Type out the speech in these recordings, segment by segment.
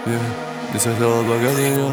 Не сначала богатенько.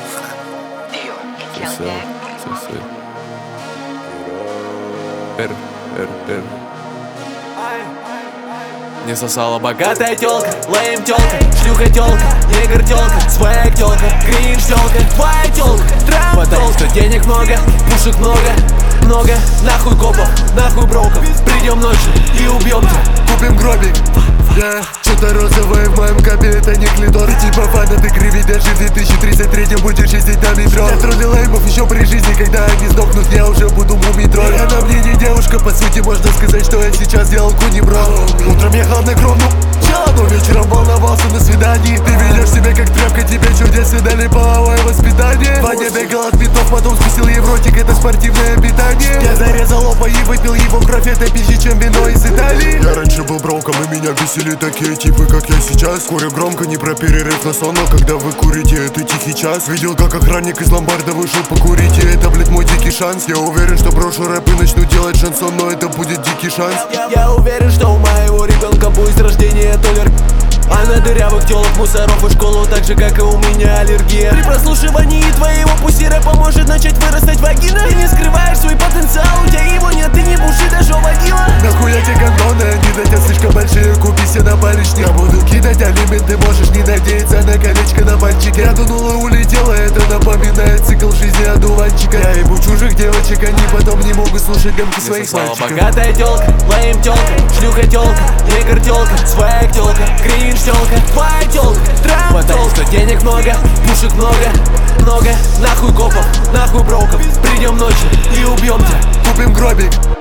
Не сосала богатая тёлка, лейм тёлка, шлюха тёлка, негр тёлка, свэг тёлка, кринж тёлка, твоя тёлка, трэп потому что денег много, пушек много, нахуй копов, нахуй броков. Придем ночью и убьем тебя, купим гробик. Что-то розовое в моем капе, это не клитор. Ты типа фанаты криви, даже в 2033 будешь ездить на метро. Я троллил леймов еще при жизни, когда они сдохнут, я уже буду мумий-тролль. Она мне не девушка, по сути можно сказать, что я сейчас делал куни-бро. Утром ехал на кровну, но вечером волновался на свидании. Ты ведешь себя как тряпка, тебе чудесно дали половое воспитание. Ваня бегал от битов, потом спустил ей в ротик, это спортивное питание. Я зарезал опа и выпил его кровь, это пизже, чем вино из Италии. Я раньше был броком, и меня бесили такие типы, как я сейчас. Курю громко, не про перерыв на сон, но когда вы курите, это тихий час. Видел, как охранник из ломбарда вышел покурить, и это, блядь, мой дикий шанс. Я уверен, что брошу рэп и начну делать шансон, но это будет дикий шанс. Я уверен, что у моего ребенка будет рождение толер. А на дырявых телок, мусоров и школу, так же, как и у меня аллергия. При прослушивании твоего пуси рэпа может начать вырастать вагина. Ты не скрываешь свой потенциал, у тебя его нет, ты не буши, даже водила. Нахуя те гондоны, они для тебя слишком большие, купи себе на палечник. Я буду кидать алимент, ты можешь не надеяться на колечко на пальчике. Я дунула и улетела, это напоминает цикл жизни одуванчика. Я ебу чужих девочек, они потом не могут слушать демки своих мальчиков. Богатая тёлка, лейм тёлка, шлюха тёлка, негр тёлка, свэг тёлка, кринж тёлка, твоя тёлка, трэп потому что денег много, пушек много, нахуй копов, нахуй броков. Придем ночью и убьем тебя, купим гробик.